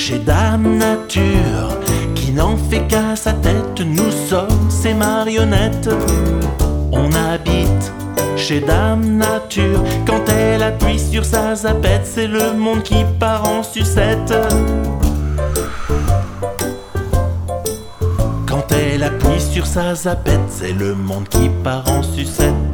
Chez Dame Nature, qui n'en fait qu'à sa tête, nous sommes ses marionnettes. On habite chez Dame Nature, quand elle appuie sur sa zapette, c'est le monde qui part en sucette. Quand elle appuie sur sa zapette, c'est le monde qui part en sucette.